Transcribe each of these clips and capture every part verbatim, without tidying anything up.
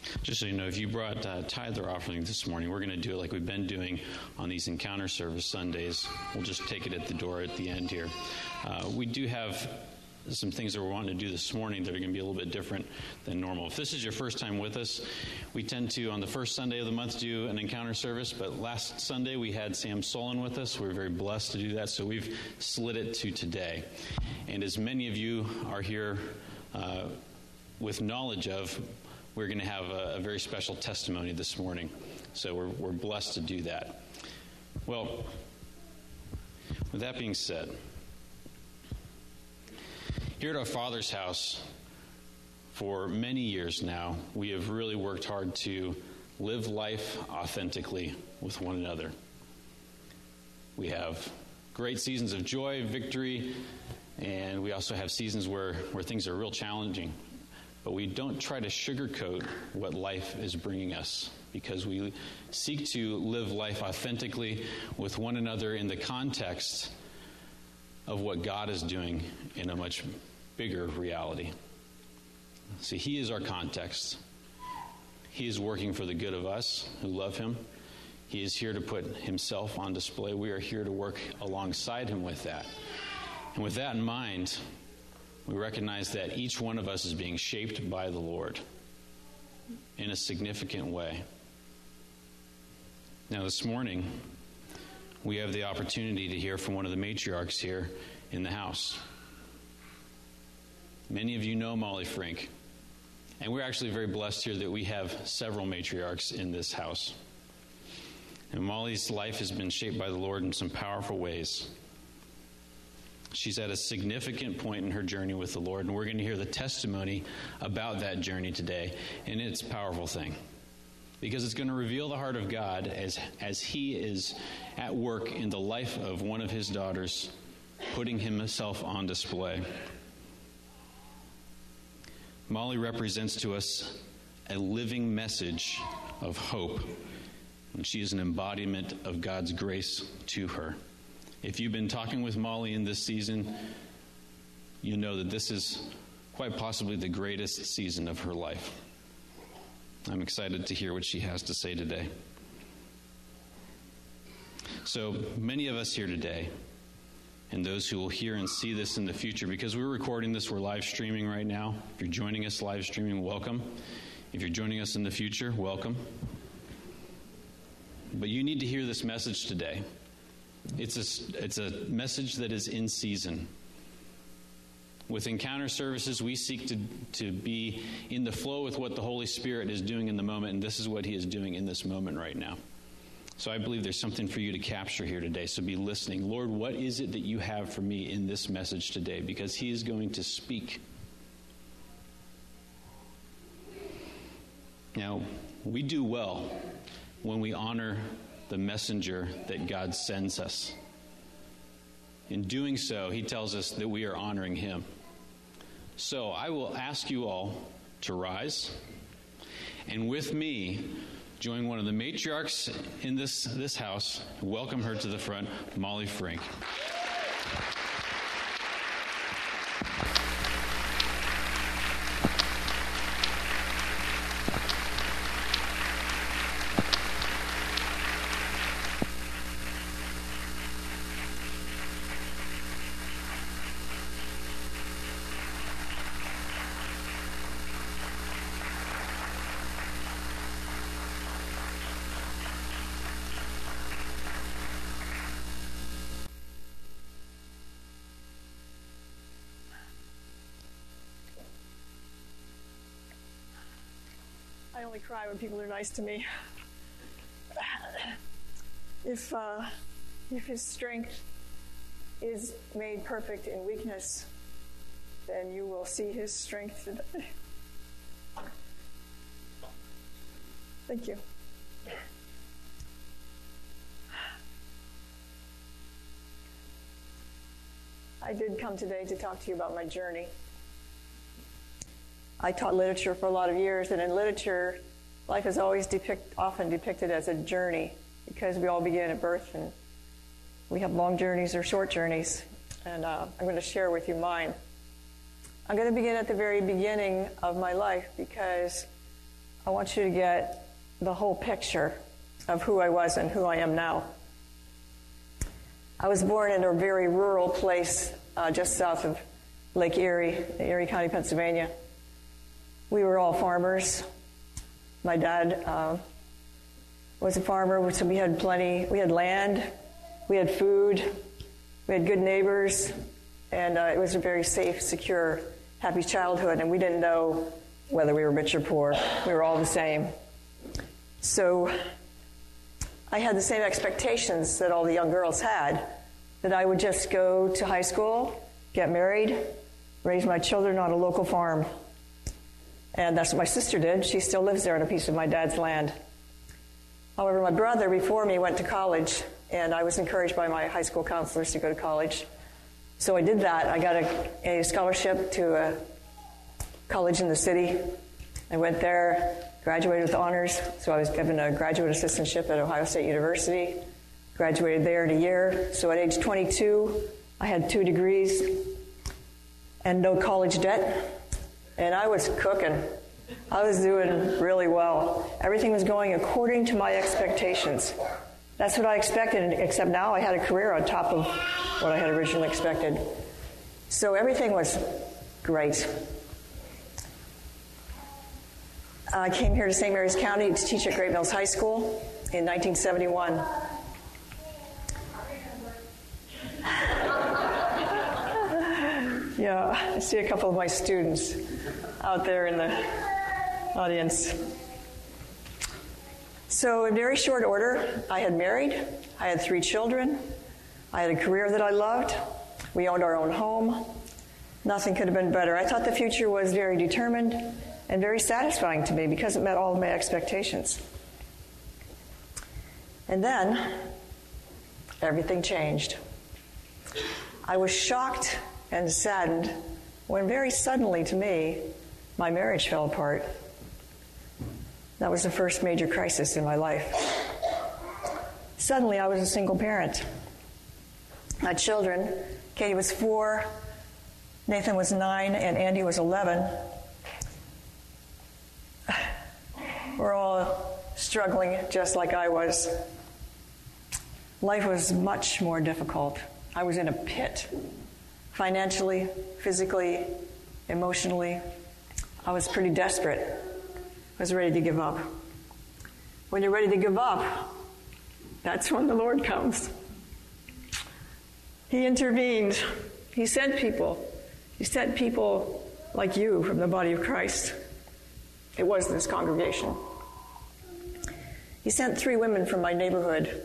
Just so you know, if you brought uh, tithe or offering this morning, we're going to do it like we've been doing on these Encounter Service Sundays. We'll just take it at the door at the end here. Uh, we do have some things that we're wanting to do this morning that are going to be a little bit different than normal. If this is your first time with us, we tend to, on the first Sunday of the month, do an encounter service, but last Sunday we had Sam Solon with us. We were very blessed to do that, so we've slid it to today. And as many of you are here uh, with knowledge of, we're going to have a, a very special testimony this morning. So we're, we're blessed to do that. Well, with that being said, here at our Father's house, for many years now, we have really worked hard to live life authentically with one another. We have great seasons of joy, victory, and we also have seasons where, where things are real challenging. But we don't try to sugarcoat what life is bringing us, because we seek to live life authentically with one another in the context of what God is doing in a much bigger reality. See, He is our context. He is working for the good of us who love Him. He is here to put Himself on display. We are here to work alongside Him with that. And with that in mind, we recognize that each one of us is being shaped by the Lord in a significant way. Now, this morning, we have the opportunity to hear from one of the matriarchs here in the house. Many of you know Molly Frink, and we're actually very blessed here that we have several matriarchs in this house. And Molly's life has been shaped by the Lord in some powerful ways. She's at a significant point in her journey with the Lord, and we're going to hear the testimony about that journey today, and it's a powerful thing. Because it's going to reveal the heart of God as, as He is at work in the life of one of His daughters, putting Himself on display. Molly represents to us a living message of hope, and she is an embodiment of God's grace to her. If you've been talking with Molly in this season, you know that this is quite possibly the greatest season of her life. I'm excited to hear what she has to say today. So many of us here today, and those who will hear and see this in the future, because we're recording this, we're live streaming right now. If you're joining us live streaming, welcome. If you're joining us in the future, welcome. But you need to hear this message today. It's a, it's a message that is in season. With Encounter Services, we seek to, to be in the flow with what the Holy Spirit is doing in the moment, and this is what He is doing in this moment right now. So I believe there's something for you to capture here today, so be listening. Lord, what is it that you have for me in this message today? Because He is going to speak. Now, we do well when we honor the messenger that God sends us. In doing so, He tells us that we are honoring Him. So I will ask you all to rise, and with me, join one of the matriarchs in this, this house. Welcome her to the front, Molly Frink. I only cry when people are nice to me. If uh, if His strength is made perfect in weakness, then you will see His strength today. Thank you. I did come today to talk to you about my journey. I taught literature for a lot of years, and in literature, life is always depict, often depicted as a journey, because we all begin at birth, and we have long journeys or short journeys, and uh, I'm going to share with you mine. I'm going to begin at the very beginning of my life, because I want you to get the whole picture of who I was and who I am now. I was born in a very rural place uh, just south of Lake Erie, Erie County, Pennsylvania. We were all farmers. My dad uh, was a farmer, so we had plenty. We had land, we had food, we had good neighbors, and uh, it was a very safe, secure, happy childhood, and we didn't know whether we were rich or poor. We were all the same. So I had the same expectations that all the young girls had, that I would just go to high school, get married, raise my children on a local farm. And that's what my sister did. She still lives there on a piece of my dad's land. However, my brother before me went to college, and I was encouraged by my high school counselors to go to college. So I did that. I got a, a scholarship to a college in the city. I went there, graduated with honors, so I was given a graduate assistantship at Ohio State University. Graduated there in a year. So at age twenty-two, I had two degrees and no college debt. And I was cooking. I was doing really well. Everything was going according to my expectations. That's what I expected, except now I had a career on top of what I had originally expected. So everything was great. I came here to Saint Mary's County to teach at Great Mills High School in nineteen seventy-one. Yeah, I see a couple of my students out there in the audience. So in very short order, I had married, I had three children, I had a career that I loved, we owned our own home. Nothing could have been better. I thought the future was very determined and very satisfying to me because it met all of my expectations. And then, everything changed. I was shocked and saddened when very suddenly to me, my marriage fell apart. That was the first major crisis in my life. Suddenly, I was a single parent. My children, Katie was four, Nathan was nine, and Andy was eleven. We're all struggling just like I was. Life was much more difficult. I was in a pit. Financially, physically, emotionally. I was pretty desperate. I was ready to give up. When you're ready to give up, that's when the Lord comes. He intervened. He sent people. He sent people like you from the body of Christ. It was this congregation. He sent three women from my neighborhood.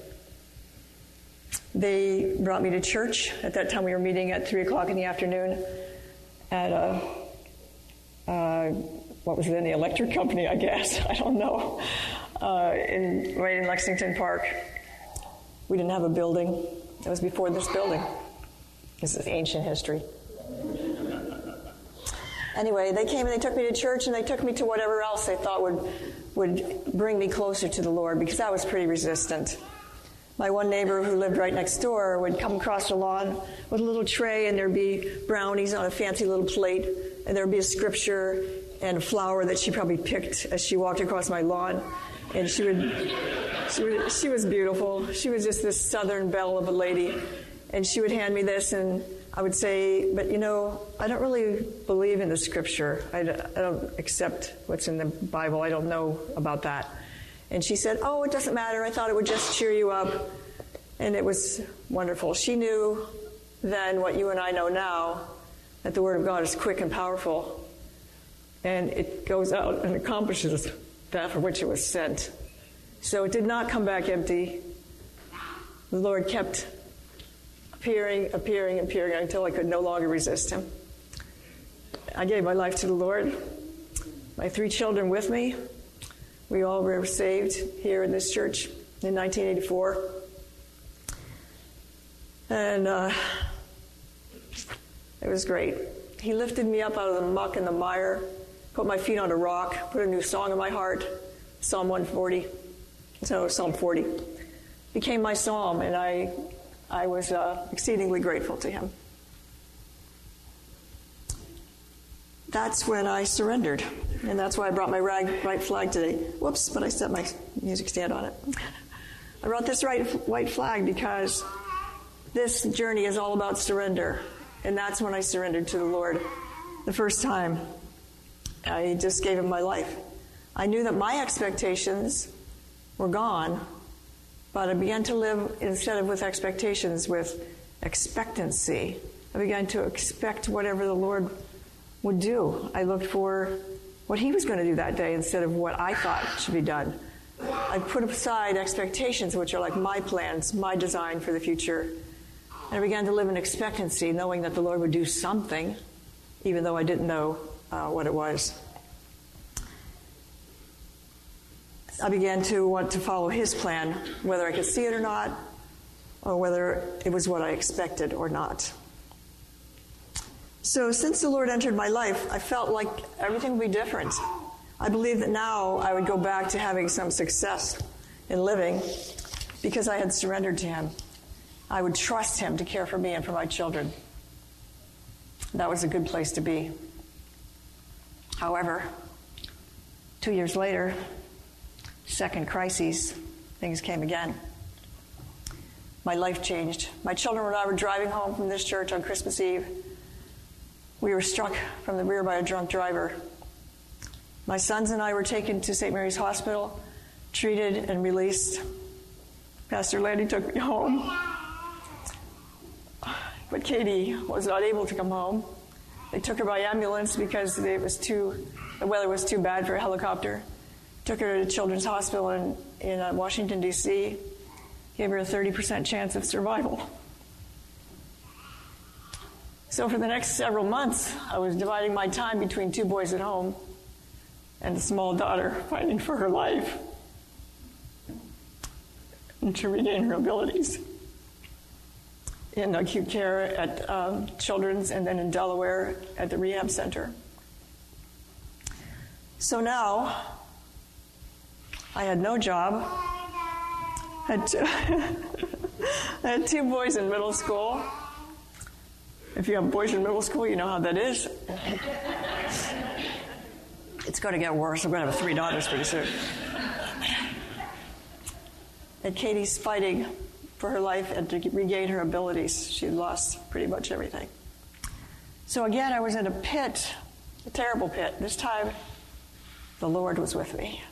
They brought me to church. At that time, we were meeting at three o'clock in the afternoon at a, uh, what was then the electric company, I guess. I don't know. Uh, in, right in Lexington Park. We didn't have a building. It was before this building. This is ancient history. Anyway, they came and they took me to church, and they took me to whatever else they thought would would bring me closer to the Lord, because I was pretty resistant. My one neighbor who lived right next door would come across the lawn with a little tray, and there'd be brownies on a fancy little plate, and there'd be a scripture and a flower that she probably picked as she walked across my lawn. And she would, she would, she was beautiful. She was just this southern belle of a lady. And she would hand me this, and I would say, but you know, I don't really believe in the scripture. I don't, I don't accept what's in the Bible. I don't know about that. And she said, oh, it doesn't matter. I thought it would just cheer you up. And it was wonderful. She knew then what you and I know now, that the Word of God is quick and powerful. And it goes out and accomplishes that for which it was sent. So it did not come back empty. The Lord kept appearing, appearing, appearing until I could no longer resist Him. I gave my life to the Lord. My three children with me. We all were saved here in this church in nineteen eighty-four. And uh, it was great. He lifted me up out of the muck and the mire, put my feet on a rock, put a new song in my heart, Psalm one forty. So Psalm forty became my psalm, and I I was uh, exceedingly grateful to Him. that's when I surrendered. And that's why I brought my rag, white flag today. Whoops, but I set my music stand on it. I brought this right, white flag because this journey is all about surrender. And that's when I surrendered to the Lord the first time. I just gave him my life. I knew that my expectations were gone, but I began to live, instead of with expectations, with expectancy. I began to expect whatever the Lord would do. I looked for what he was going to do that day instead of what I thought should be done. I put aside expectations, which are like my plans, my design for the future. And I began to live in expectancy, knowing that the Lord would do something, even though I didn't know uh, what it was. I began to want to follow his plan, whether I could see it or not, or whether it was what I expected or not. So since the Lord entered my life, I felt like everything would be different. I believe that now I would go back to having some success in living because I had surrendered to him. I would trust him to care for me and for my children. That was a good place to be. However, two years later, second crises, things came again. My life changed. My children and I were driving home from this church on Christmas Eve. We were struck from the rear by a drunk driver. My sons and I were taken to Saint Mary's Hospital, treated and released. Pastor Landy took me home. But Katie was not able to come home. They took her by ambulance because it was too, the weather was too bad for a helicopter. Took her to Children's Hospital in, in uh, Washington, D C Gave her a thirty percent chance of survival. So for the next several months, I was dividing my time between two boys at home and a small daughter fighting for her life and to regain her abilities. In acute care at um, Children's and then in Delaware at the rehab center. So now, I had no job. I had two, I had two boys in middle school. If you have boys in middle school, you know how that is. It's going to get worse. I'm going to have three daughters pretty soon. And Katie's fighting for her life and to regain her abilities. She lost pretty much everything. So again, I was in a pit, a terrible pit. This time, the Lord was with me.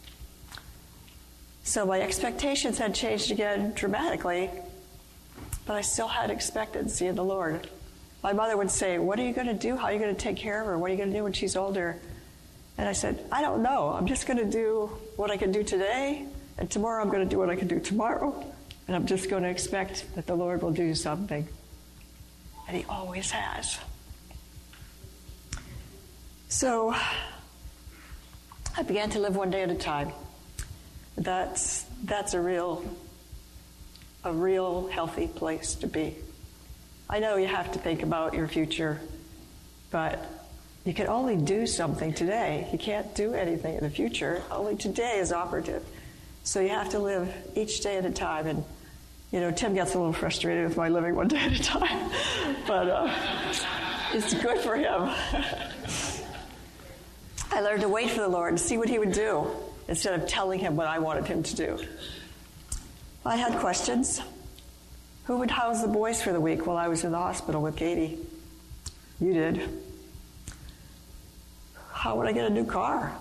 So my expectations had changed again dramatically, but I still had expectancy in the Lord. My mother would say, what are you going to do? How are you going to take care of her? What are you going to do when she's older? And I said, I don't know. I'm just going to do what I can do today, and tomorrow I'm going to do what I can do tomorrow. And I'm just going to expect that the Lord will do something. And he always has. So I began to live one day at a time. That's that's a real a real healthy place to be. I know you have to think about your future, but you can only do something today. You can't do anything in the future. Only today is operative. So you have to live each day at a time. And, you know, Tim gets a little frustrated with my living one day at a time. But uh, it's good for him. I learned to wait for the Lord and see what he would do instead of telling him what I wanted him to do. I had questions. Who would house the boys for the week while I was in the hospital with Katie? You did. How would I get a new car?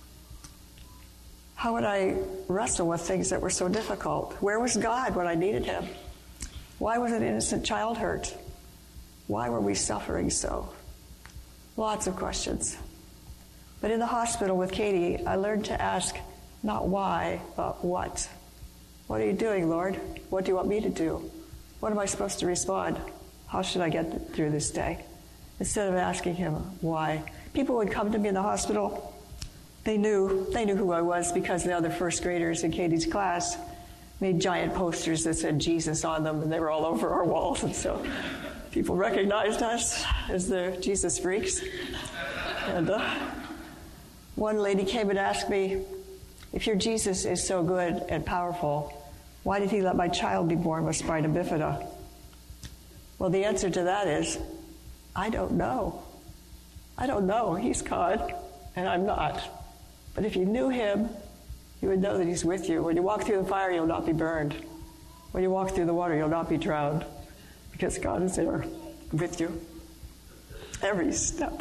How would I wrestle with things that were so difficult? Where was God when I needed him? Why was an innocent child hurt? Why were we suffering so? Lots of questions. But in the hospital with Katie, I learned to ask not why, but what. What are you doing, Lord? What do you want me to do? What am I supposed to respond? How should I get through this day? Instead of asking him why. People would come to me in the hospital. They knew they knew who I was because the other first graders in Katie's class made giant posters that said Jesus on them, and they were all over our walls. And so people recognized us as the Jesus freaks. And uh, one lady came and asked me, if your Jesus is so good and powerful, why did he let my child be born with spina bifida? Well, the answer to that is, I don't know. I don't know. He's God, and I'm not. But if you knew him, you would know that he's with you. When you walk through the fire, you'll not be burned. When you walk through the water, you'll not be drowned, because God is there with you every step.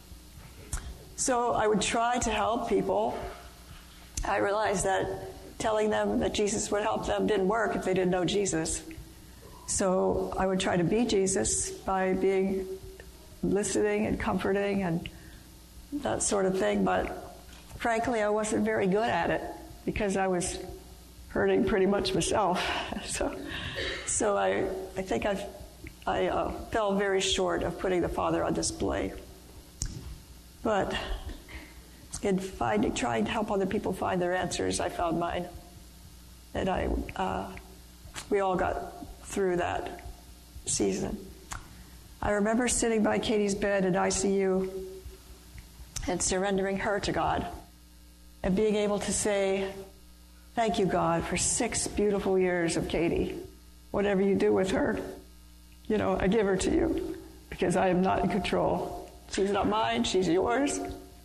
So I would try to help people. I realized that telling them that Jesus would help them didn't work if they didn't know Jesus. So I would try to be Jesus by being listening and comforting and that sort of thing. But frankly, I wasn't very good at it because I was hurting pretty much myself. So, so I, I think I've, I uh, fell very short of putting the Father on display. But in finding, trying to help other people find their answers, I found mine. And I, uh, we all got through that season. I remember sitting by Katie's bed in I C U and surrendering her to God and being able to say, thank you, God, for six beautiful years of Katie. Whatever you do with her, you know, I give her to you because I am not in control. She's not mine, she's yours.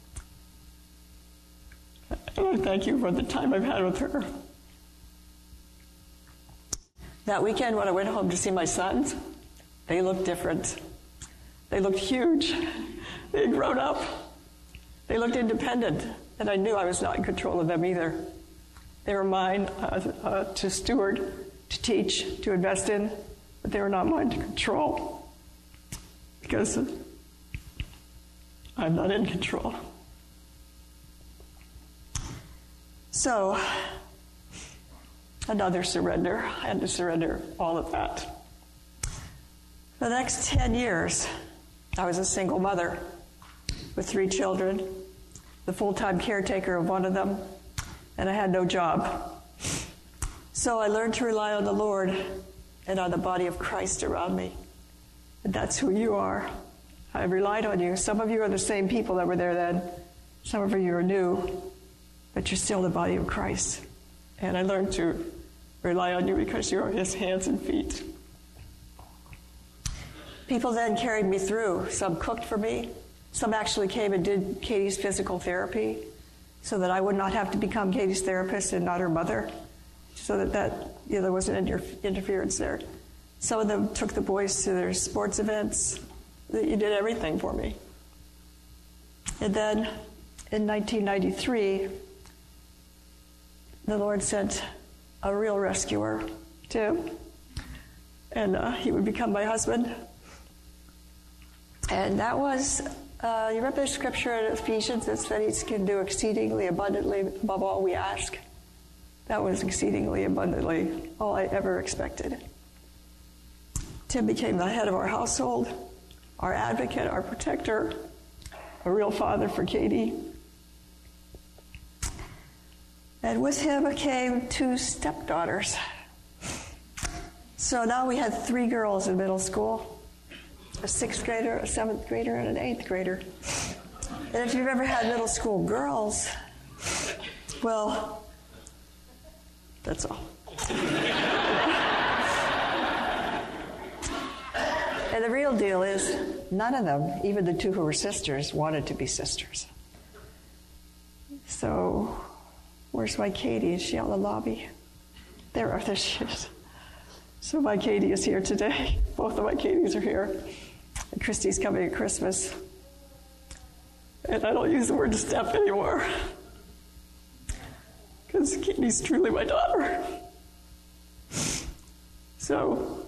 And I thank you for the time I've had with her. That weekend when I went home to see my sons, they looked different. They looked huge. They had grown up. They looked independent. And I knew I was not in control of them either. They were mine uh, uh, to steward, to teach, to invest in, but they were not mine to control because I'm not in control. So, another surrender. I had to surrender all of that. The next ten years, I was a single mother with three children, the full-time caretaker of one of them, and I had no job. So I learned to rely on the Lord and on the body of Christ around me. And that's who you are. I relied on you. Some of you are the same people that were there then. Some of you are new, but you're still the body of Christ. And I learned to rely on you because you are his hands and feet. People then carried me through. Some cooked for me. Some actually came and did Katie's physical therapy so that I would not have to become Katie's therapist and not her mother, so that, that you know, there wasn't inter- interference there. Some of them took the boys to their sports events. You did everything for me. And then in nineteen ninety-three, the Lord sent a real rescuer, Tim, and uh, he would become my husband. And that was, uh, you remember the scripture in Ephesians that said he can do exceedingly abundantly above all we ask? That was exceedingly abundantly all I ever expected. Tim became the head of our household, our advocate, our protector, a real father for Katie. And with him came two stepdaughters. So now we had three girls in middle school. A sixth grader, a seventh grader, and an eighth grader. And if you've ever had middle school girls, well, that's all. And the real deal is, none of them, even the two who were sisters, wanted to be sisters. So, where's my Katie? Is she out in the lobby? There, there she is. So my Katie is here today. Both of my Katies are here. And Christy's coming at Christmas. And I don't use the word step anymore, because Katie's truly my daughter. So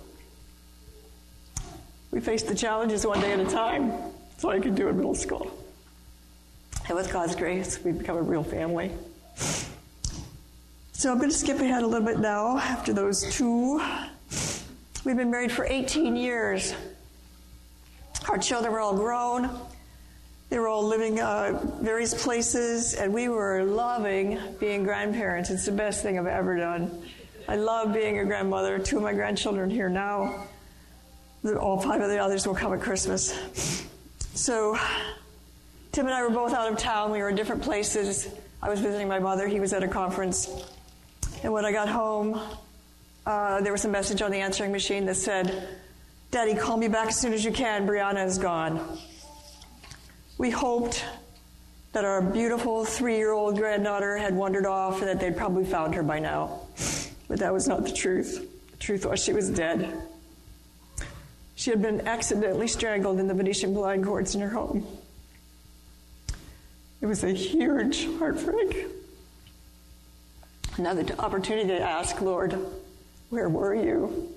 we face the challenges one day at a time. That's all I could do in middle school. And with God's grace, we've become a real family. So I'm going to skip ahead a little bit now after those two. We've been married for eighteen years. Our children were all grown. They were all living uh, various places, and we were loving being grandparents. It's the best thing I've ever done. I love being a grandmother. Two of my grandchildren are here now. All five of the others will come at Christmas. So Tim and I were both out of town. We were in different places. I was visiting my mother. He was at a conference. And when I got home, uh, there was a message on the answering machine that said, "Daddy, call me back as soon as you can. Brianna is gone." We hoped that our beautiful three-year-old granddaughter had wandered off and that they'd probably found her by now. But that was not the truth. The truth was she was dead. She had been accidentally strangled in the Venetian blind cords in her home. It was a huge heartbreak. Another opportunity to ask, Lord, where were you?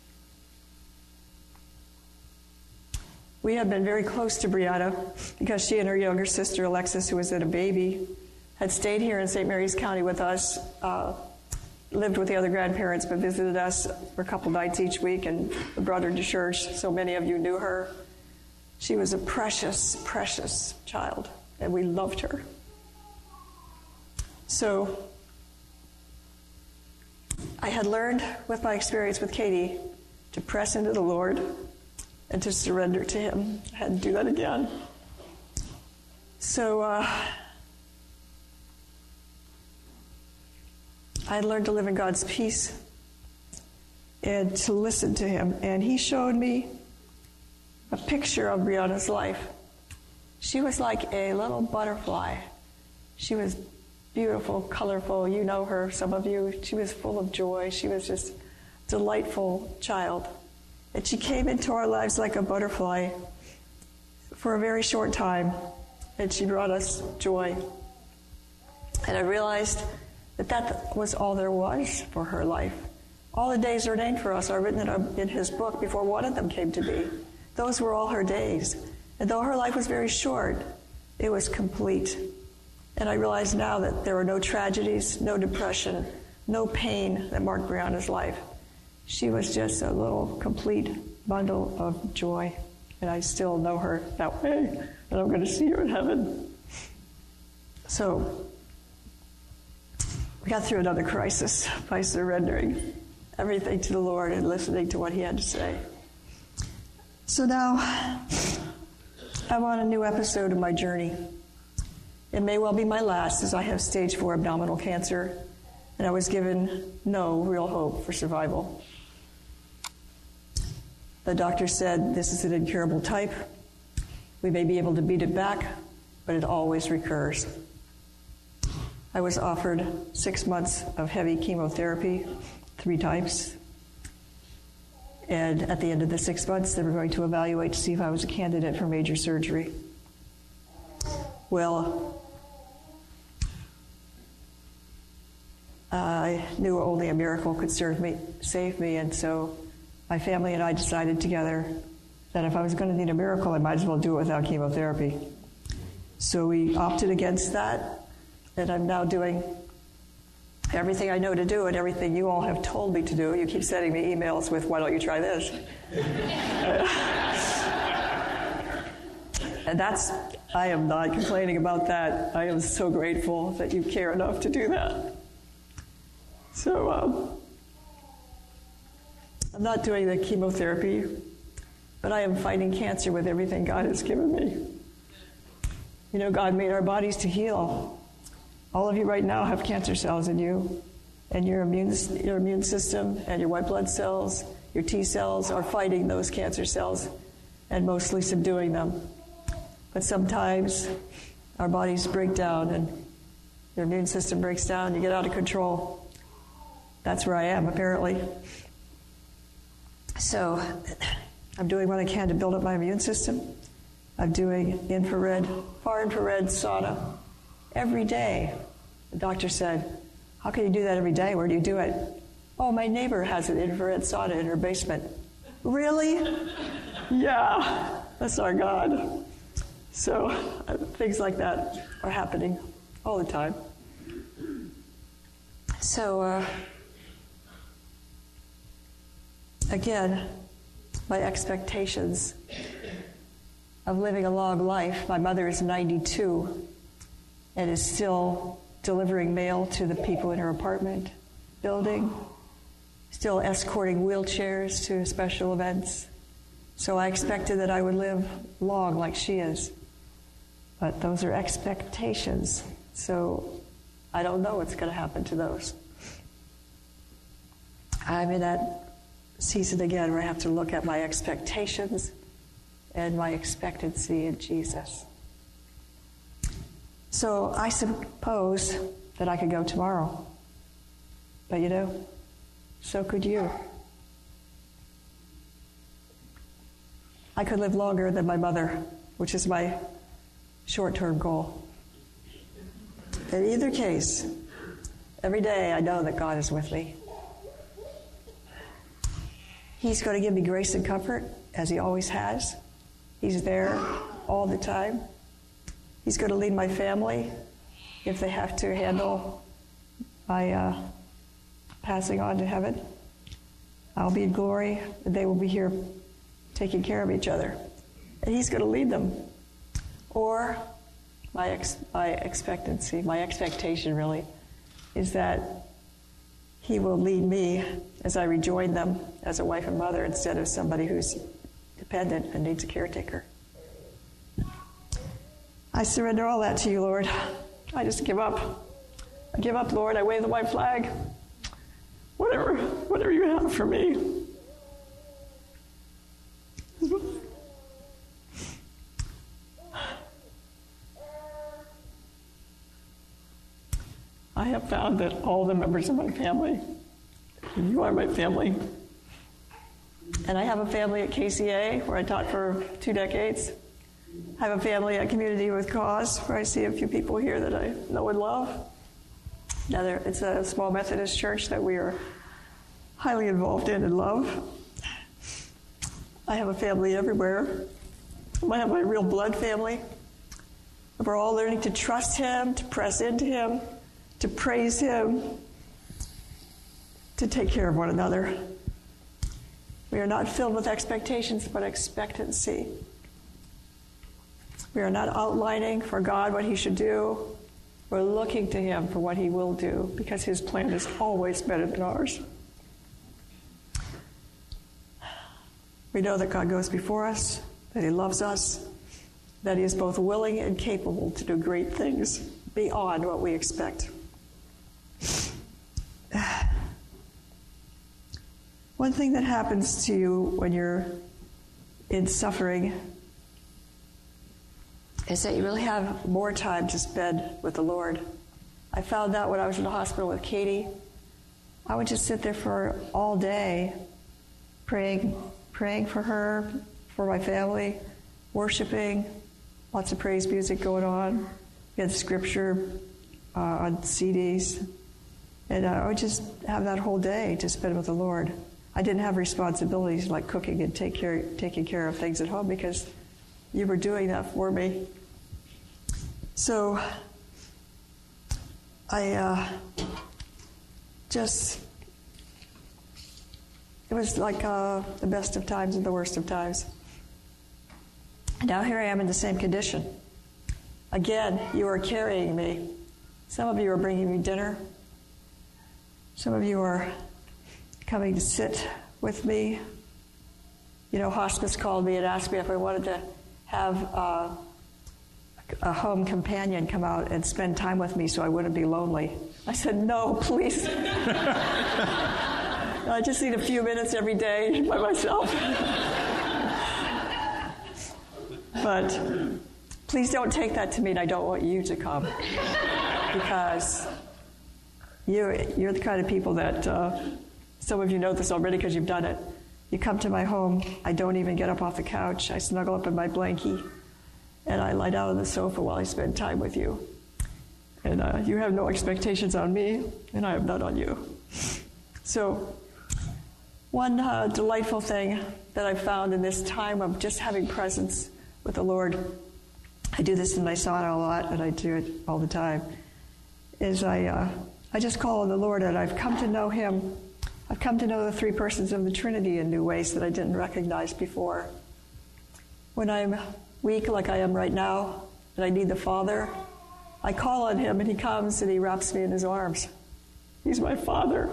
We have been very close to Brianna because she and her younger sister, Alexis, who was then a baby, had stayed here in Saint Mary's County with us, uh, lived with the other grandparents, but visited us for a couple nights each week and brought her to church. So many of you knew her. She was a precious, precious child, and we loved her. So I had learned with my experience with Katie to press into the Lord and to surrender to him. I had to do that again. So uh, I had learned to live in God's peace and to listen to him. And he showed me a picture of Brianna's life. She was like a little butterfly. She was beautiful, colorful. You know her, some of you. She was full of joy. She was just a delightful child. And she came into our lives like a butterfly for a very short time, and she brought us joy. And I realized that that was all there was for her life. All the days ordained for us are written in, our, in his book before one of them came to be. Those were all her days. And though her life was very short, it was complete. And I realize now that there were no tragedies, no depression, no pain that marked Brianna's life. She was just a little complete bundle of joy. And I still know her that way. And I'm going to see her in heaven. So we got through another crisis by surrendering everything to the Lord and listening to what he had to say. So now I'm on a new episode of my journey. It may well be my last, as I have stage four abdominal cancer, and I was given no real hope for survival. The doctor said this is an incurable type. We may be able to beat it back, but it always recurs. I was offered six months of heavy chemotherapy, three types. And at the end of the six months, they were going to evaluate to see if I was a candidate for major surgery. Well, I knew only a miracle could serve me, save me, and so my family and I decided together that if I was going to need a miracle, I might as well do it without chemotherapy. So we opted against that, and I'm now doing everything I know to do and everything you all have told me to do. You keep sending me emails with, why don't you try this? And that's, I am not complaining about that. I am so grateful that you care enough to do that. So um, I'm not doing the chemotherapy, but I am fighting cancer with everything God has given me. You know, God made our bodies to heal. All of you right now have cancer cells in you, and your immune, your immune system and your white blood cells, your T cells are fighting those cancer cells and mostly subduing them. But sometimes our bodies break down and your immune system breaks down, you get out of control. That's where I am, apparently. So I'm doing what I can to build up my immune system. I'm doing infrared, far infrared sauna every day. The doctor said, how can you do that every day? Where do you do it? Oh, my neighbor has an infrared sauna in her basement. Really? Yeah, that's our God. So uh, things like that are happening all the time. So, uh, again, my expectations of living a long life. My mother is ninety-two and is still delivering mail to the people in her apartment building, still escorting wheelchairs to special events. So I expected that I would live long like she is. But those are expectations. So I don't know what's going to happen to those. I'm in that season again where I have to look at my expectations and my expectancy in Jesus. So I suppose that I could go tomorrow. But you know, so could you. I could live longer than my mother, which is my short-term goal. In either case, every day I know that God is with me. He's going to give me grace and comfort, as he always has. He's there all the time. He's going to lead my family if they have to handle my uh, passing on to heaven. I'll be in glory, and they will be here taking care of each other. And he's going to lead them. Or my ex- my expectancy, my expectation really, is that he will lead me as I rejoin them as a wife and mother instead of somebody who's dependent and needs a caretaker. I surrender all that to you, Lord. I just give up. I give up, Lord. I wave the white flag. Whatever, whatever you have for me. I have found that all the members of my family, you are my family. And I have a family at K C A where I taught for two decades. I have a family at Community with Cause where I see a few people here that I know and love. Now, it's a small Methodist church that we are highly involved in and love. I have a family everywhere. I have my real blood family. We're all learning to trust him, to press into him, to praise him, to take care of one another. We are not filled with expectations, but expectancy. We are not outlining for God what he should do. We're looking to him for what he will do, because his plan is always better than ours. We know that God goes before us, that he loves us, that he is both willing and capable to do great things beyond what we expect. One thing that happens to you when you're in suffering is that you really have more time to spend with the Lord. I found that when I was in the hospital with Katie. I would just sit there for all day praying, praying for her, for my family, worshiping, lots of praise music going on. We had scripture uh, on C Ds. And uh, I would just have that whole day to spend with the Lord. I didn't have responsibilities like cooking and take care, taking care of things at home because you were doing that for me. So I uh, just, it was like uh, the best of times and the worst of times. And now here I am in the same condition. Again, you are carrying me. Some of you are bringing me dinner. Some of you are coming to sit with me. You know, hospice called me and asked me if I wanted to have uh, a home companion come out and spend time with me so I wouldn't be lonely. I said, no, please. I just need a few minutes every day by myself. But please don't take that to mean I don't want you to come, because you, you're the kind of people that, uh, some of you know this already because you've done it. You come to my home, I don't even get up off the couch. I snuggle up in my blankie, and I lie down on the sofa while I spend time with you. And uh, you have no expectations on me, and I have none on you. So one uh, delightful thing that I've found in this time of just having presence with the Lord, I do this in my sauna a lot, and I do it all the time, is I uh, I just call on the Lord, and I've come to know him. I've come to know the three persons of the Trinity in new ways that I didn't recognize before. When I'm weak like I am right now, and I need the Father, I call on him, and he comes, and he wraps me in his arms. He's my Father.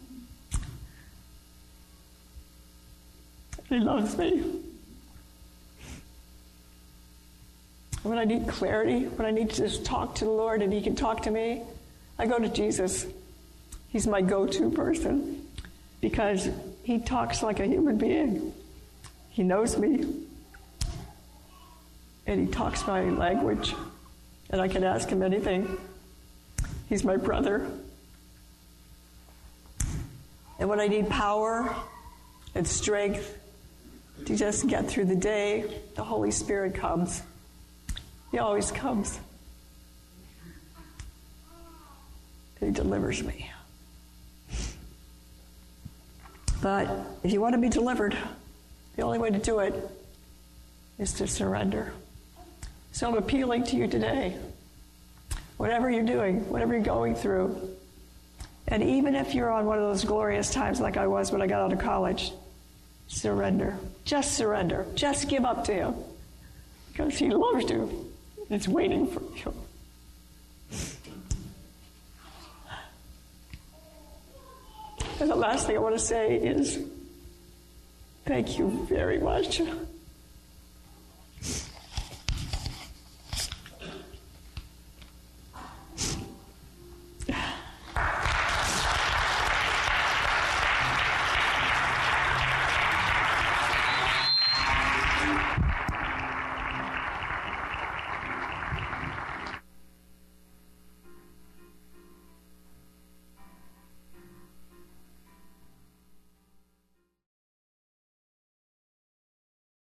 He loves me. When I need clarity, when I need to just talk to the Lord and he can talk to me, I go to Jesus. He's my go-to person because he talks like a human being. He knows me. And he talks my language. and I can ask him anything. He's my brother. And when I need power and strength to just get through the day, the Holy Spirit comes. He always comes. And he delivers me. But if you want to be delivered, the only way to do it is to surrender. So I'm appealing to you today. Whatever you're doing, whatever you're going through, and even if you're on one of those glorious times like I was when I got out of college, surrender. Just surrender. Just give up to him. Because he loves you. He's waiting for you. And the last thing I want to say is, thank you very much.